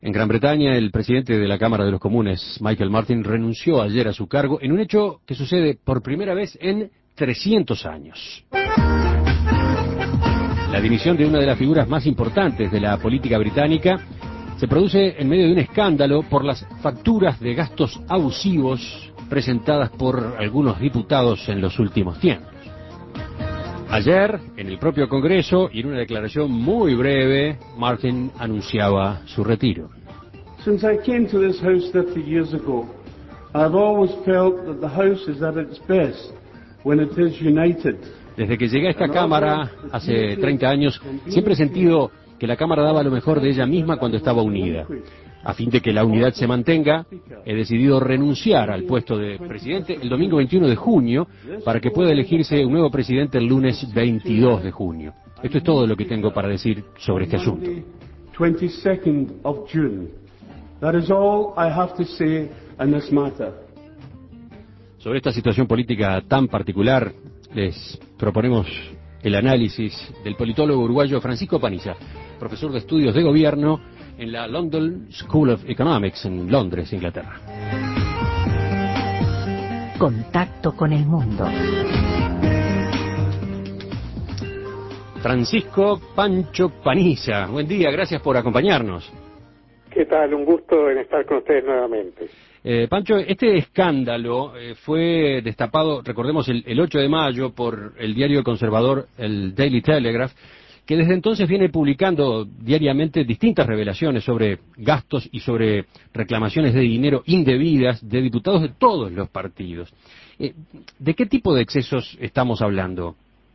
En Gran Bretaña, el presidente de la Cámara de los Comunes, Michael Martin, renunció ayer a su cargo en un hecho que sucede por primera vez en 300 años. La dimisión de una de las figuras más importantes de la política británica se produce en medio de un escándalo por las facturas de gastos abusivos presentadas por algunos diputados en los últimos tiempos. Ayer, en el propio Congreso y en una declaración muy breve, Martin anunciaba su retiro. Since I came to this House 30 years ago, I've always felt that the House is at its best when it is united. Desde que llegué a esta Cámara hace 30 años, siempre he sentido que la Cámara daba lo mejor de ella misma cuando estaba unida. A fin de que la unidad se mantenga, he decidido renunciar al puesto de presidente el domingo 21 de junio para que pueda elegirse un nuevo presidente el lunes 22 de junio. Esto es todo lo que tengo para decir sobre este asunto. 22nd of June. That is all I have to say on this matter. Sobre esta situación política tan particular, les proponemos el análisis del politólogo uruguayo Francisco Paniza, profesor de estudios de gobierno en la London School of Economics en Londres, Inglaterra. Contacto con el mundo. Francisco Pancho Paniza, buen día, gracias por acompañarnos. ¿Qué tal? Un gusto en estar con ustedes nuevamente. Pancho, este escándalo fue destapado, recordemos, el 8 de mayo por el diario conservador, el Daily Telegraph, que desde entonces viene publicando diariamente distintas revelaciones sobre gastos y sobre reclamaciones de dinero indebidas de diputados de todos los partidos. ¿De qué tipo de excesos estamos hablando?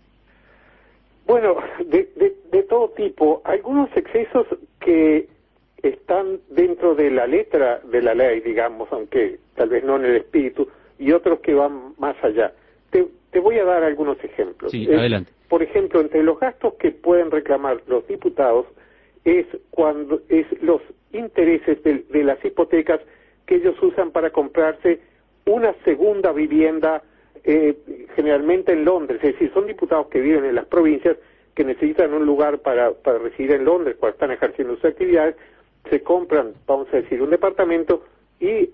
Bueno, de todo tipo. Algunos excesos que están dentro de la letra de la ley, digamos, aunque tal vez no en el espíritu, y otros que van más allá. Te voy a dar algunos ejemplos. Sí, adelante. Por ejemplo, entre los gastos que pueden reclamar los diputados es los intereses de las hipotecas que ellos usan para comprarse una segunda vivienda, generalmente en Londres. Es decir, son diputados que viven en las provincias que necesitan un lugar para residir en Londres cuando están ejerciendo sus actividades, se compran, vamos a decir, un departamento y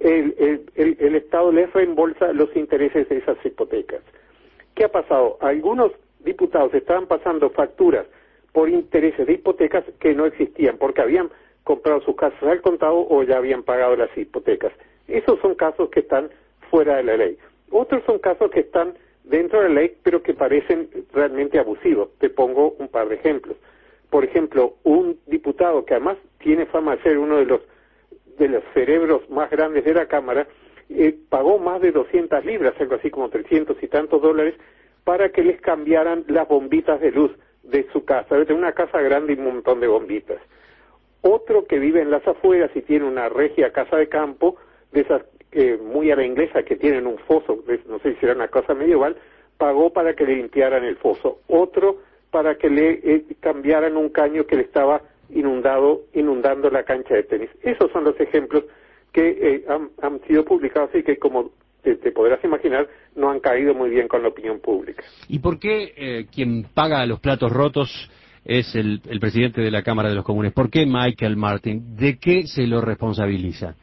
el Estado les reembolsa los intereses de esas hipotecas. ¿Qué ha pasado? Algunos diputados estaban pasando facturas por intereses de hipotecas que no existían, porque habían comprado sus casas al contado o ya habían pagado las hipotecas. Esos son casos que están fuera de la ley. Otros son casos que están dentro de la ley, pero que parecen realmente abusivos. Te pongo un par de ejemplos. Por ejemplo, un diputado que además tiene fama de ser uno de los cerebros más grandes de la Cámara, pagó más de 200 libras, algo así como 300 y tantos dólares, para que les cambiaran las bombitas de luz de su casa. Tiene una casa grande y un montón de bombitas. Otro que vive en las afueras y tiene una regia casa de campo, de esas muy a la inglesa, que tienen un foso, no sé si era una casa medieval, pagó para que le limpiaran el foso. Otro para que le cambiaran un caño que le estaba inundando la cancha de tenis. Esos son los ejemplos que han sido publicados y que, como te podrás imaginar, no han caído muy bien con la opinión pública. ¿Y por qué quien paga los platos rotos es el presidente de la Cámara de los Comunes? ¿Por qué Michael Martin? ¿De qué se lo responsabiliza?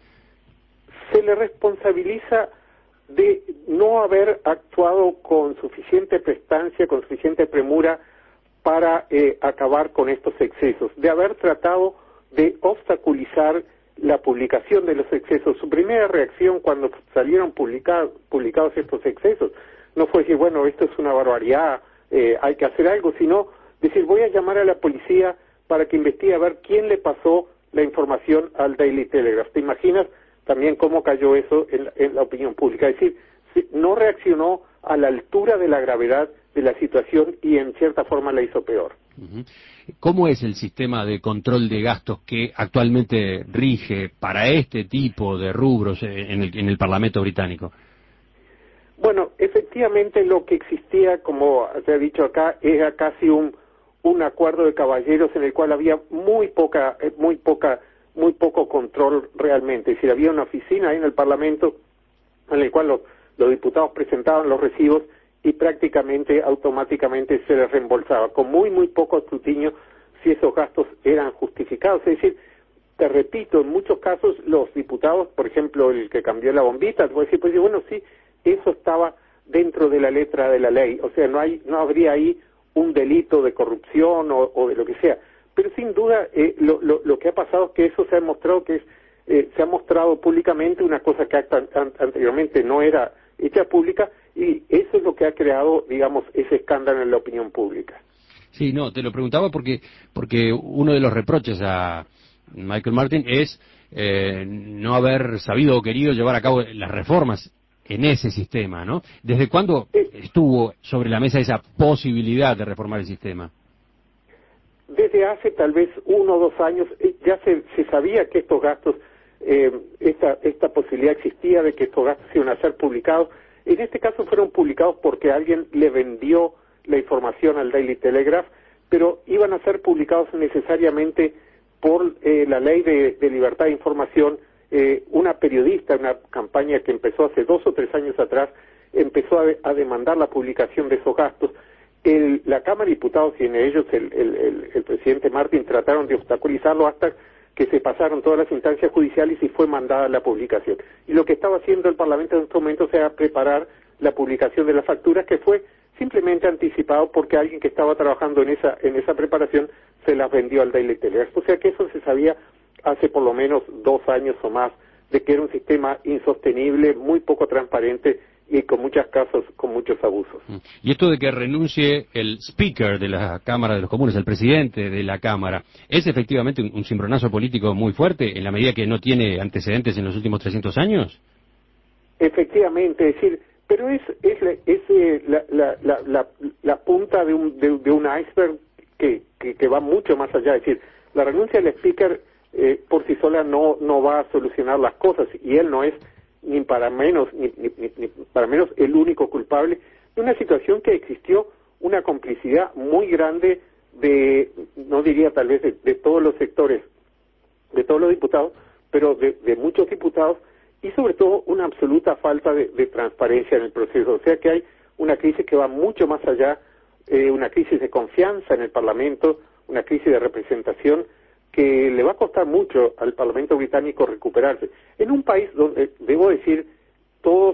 Se le responsabiliza de no haber actuado con suficiente prestancia, con suficiente premura para acabar con estos excesos, de haber tratado de obstaculizar la publicación de los excesos. Su primera reacción cuando salieron publicados estos excesos no fue decir, bueno, esto es una barbaridad, hay que hacer algo, sino decir, voy a llamar a la policía para que investigue a ver quién le pasó la información al Daily Telegraph. ¿Te imaginas también cómo cayó eso en la opinión pública? Es decir, no reaccionó a la altura de la gravedad de la situación y en cierta forma la hizo peor. ¿Cómo es el sistema de control de gastos que actualmente rige para este tipo de rubros en el Parlamento británico? Bueno, efectivamente lo que existía, como se ha dicho acá, era casi un acuerdo de caballeros en el cual había muy poco control realmente. Es decir, había una oficina ahí en el Parlamento en el cual los diputados presentaban los recibos y prácticamente automáticamente se les reembolsaba, con muy poco escrutinio si esos gastos eran justificados. Es decir, te repito, en muchos casos los diputados, por ejemplo, el que cambió la bombita, te voy a decir, pues bueno, sí, eso estaba dentro de la letra de la ley, o sea, no habría ahí un delito de corrupción o de lo que sea, pero sin duda lo que ha pasado es que eso se ha demostrado que se ha mostrado públicamente una cosa que anteriormente no era hecha pública, y eso es lo que ha creado, digamos, ese escándalo en la opinión pública. Sí, no, te lo preguntaba porque uno de los reproches a Michael Martin es no haber sabido o querido llevar a cabo las reformas en ese sistema, ¿no? ¿Desde cuándo estuvo sobre la mesa esa posibilidad de reformar el sistema? Desde hace tal vez 1 o 2 años ya se sabía que estos gastos, esta posibilidad existía de que estos gastos iban a ser publicados. En este caso fueron publicados porque alguien le vendió la información al Daily Telegraph, pero iban a ser publicados necesariamente por la ley de libertad de información. Una periodista, una campaña que empezó hace 2 o 3 años atrás, empezó a demandar la publicación de esos gastos. La Cámara de Diputados y en ellos el presidente Martin trataron de obstaculizarlo hasta que se pasaron todas las instancias judiciales y fue mandada la publicación. Y lo que estaba haciendo el Parlamento en este momento era preparar la publicación de las facturas, que fue simplemente anticipado porque alguien que estaba trabajando en esa preparación se las vendió al Daily Telegraph. O sea que eso se sabía hace por lo menos 2 años o más, de que era un sistema insostenible, muy poco transparente y con muchos casos, con muchos abusos. Y esto de que renuncie el speaker de la Cámara de los Comunes, el presidente de la Cámara, ¿es efectivamente un cimbronazo político muy fuerte en la medida que no tiene antecedentes en los últimos 300 años? Efectivamente, es decir, pero es la punta de un iceberg que va mucho más allá. Es decir, la renuncia del speaker por sí sola no va a solucionar las cosas, y él no es ni para menos el único culpable de una situación que existió una complicidad muy grande no diría tal vez de todos los sectores, de todos los diputados, pero de muchos diputados, y sobre todo una absoluta falta de transparencia en el proceso. O sea que hay una crisis que va mucho más allá, una crisis de confianza en el Parlamento, una crisis de representación que le va a costar mucho al Parlamento británico recuperarse. En un país donde, debo decir, todos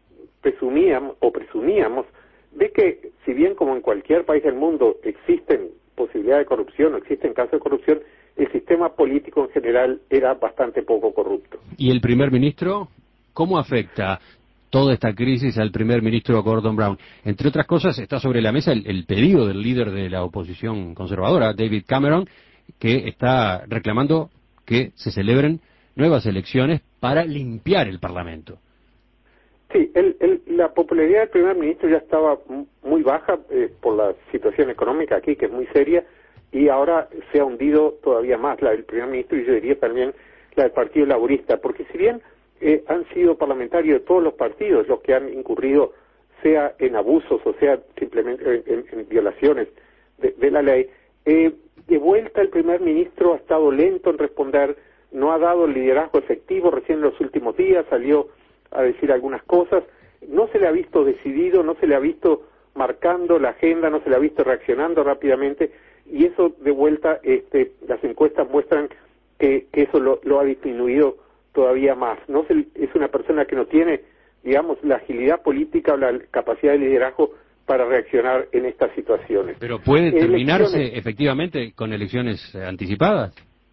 presumíamos de que, si bien como en cualquier país del mundo existen posibilidades de corrupción o existen casos de corrupción, el sistema político en general era bastante poco corrupto. ¿Y el primer ministro? ¿Cómo afecta toda esta crisis al primer ministro Gordon Brown? Entre otras cosas, está sobre la mesa el pedido del líder de la oposición conservadora, David Cameron, que está reclamando que se celebren nuevas elecciones para limpiar el Parlamento. Sí, la popularidad del primer ministro ya estaba muy baja por la situación económica aquí, que es muy seria, y ahora se ha hundido todavía más la del primer ministro, y yo diría también la del Partido Laborista, porque si bien han sido parlamentarios de todos los partidos los que han incurrido, sea en abusos o sea simplemente en violaciones de la ley, de vuelta el primer ministro ha estado lento en responder, no ha dado el liderazgo efectivo. Recién en los últimos días salió a decir algunas cosas, no se le ha visto decidido, no se le ha visto marcando la agenda, no se le ha visto reaccionando rápidamente, y eso de vuelta, las encuestas muestran que eso lo ha disminuido todavía más. Es una persona que no tiene, digamos, la agilidad política o la capacidad de liderazgo para reaccionar en estas situaciones. ¿Pero puede terminarse efectivamente con elecciones anticipadas?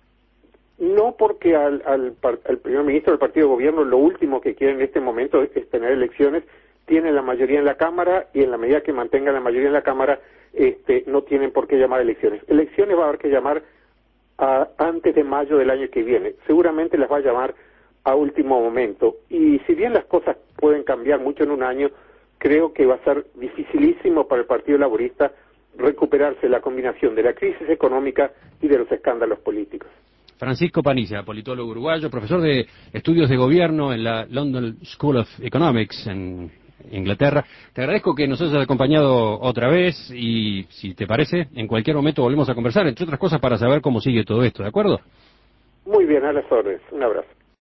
No, porque al primer ministro del partido de gobierno lo último que quiere en este momento es tener elecciones. Tienen la mayoría en la Cámara, y en la medida que mantengan la mayoría en la Cámara, no tienen por qué llamar elecciones. Elecciones va a haber que llamar antes de mayo del año que viene. Seguramente las va a llamar a último momento. Y si bien las cosas pueden cambiar mucho en un año, creo que va a ser dificilísimo para el Partido Laborista recuperarse la combinación de la crisis económica y de los escándalos políticos. Francisco Paniza, politólogo uruguayo, profesor de estudios de gobierno en la London School of Economics en Inglaterra. Te agradezco que nos hayas acompañado otra vez y, si te parece, en cualquier momento volvemos a conversar, entre otras cosas para saber cómo sigue todo esto, ¿de acuerdo? Muy bien, a las órdenes. Un abrazo.